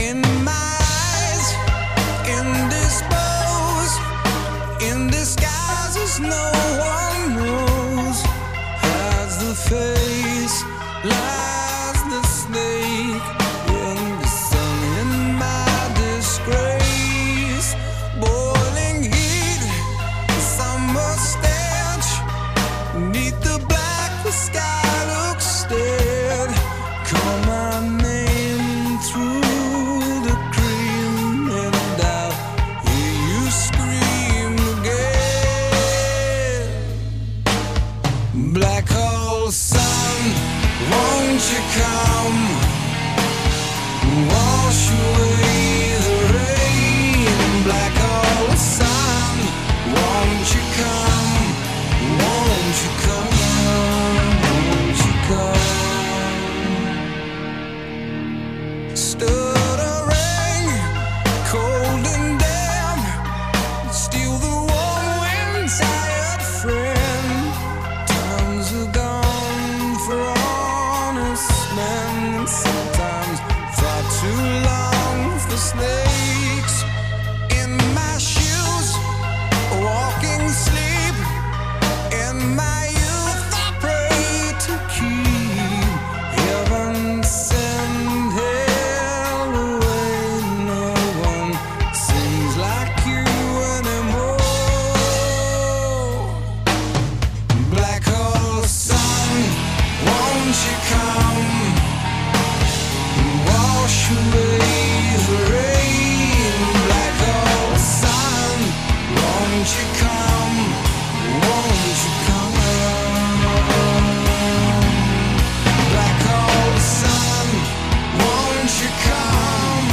in my eyes, indisposed, in disguises no one knows. Hides the face, lies the snake in the sun, in my disgrace. Boiling heat, summer stench, neath the black the sky looks dead. Call my name through the cream and I'll hear you scream again. Black hole sun, won't you come? Wash away the rain. Black hole sun, won't you come? Won't you come? Won't you come? Stood a ring, cold and damp, steal the warm wind, tired friend. Times are gone for honest men, and sometimes far too long for snakes. In my shoes, walking sleep, in my youth I pray to keep heaven send hell away. No one sings like you anymore. Black hole sun, won't you come? Wash away the rain. Black hole sun, won't you come? Won't you come? Black hole sun, won't you come?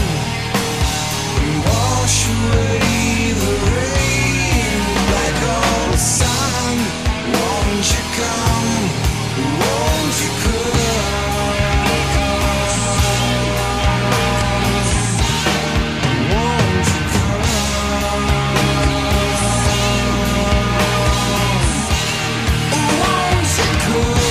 Wash away the rain. Black hole sun, won't you come? Won't you come? Won't you come? Won't you come?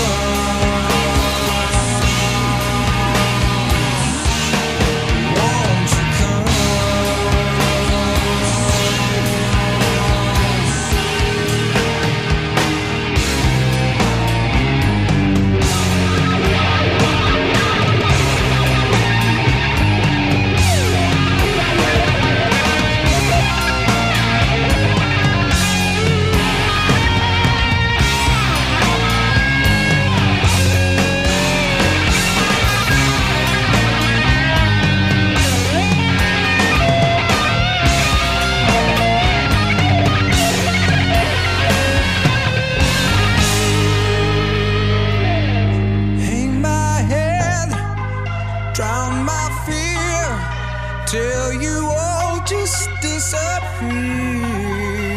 Won't you come? Hang my head, drown my fear, till you all just disappear.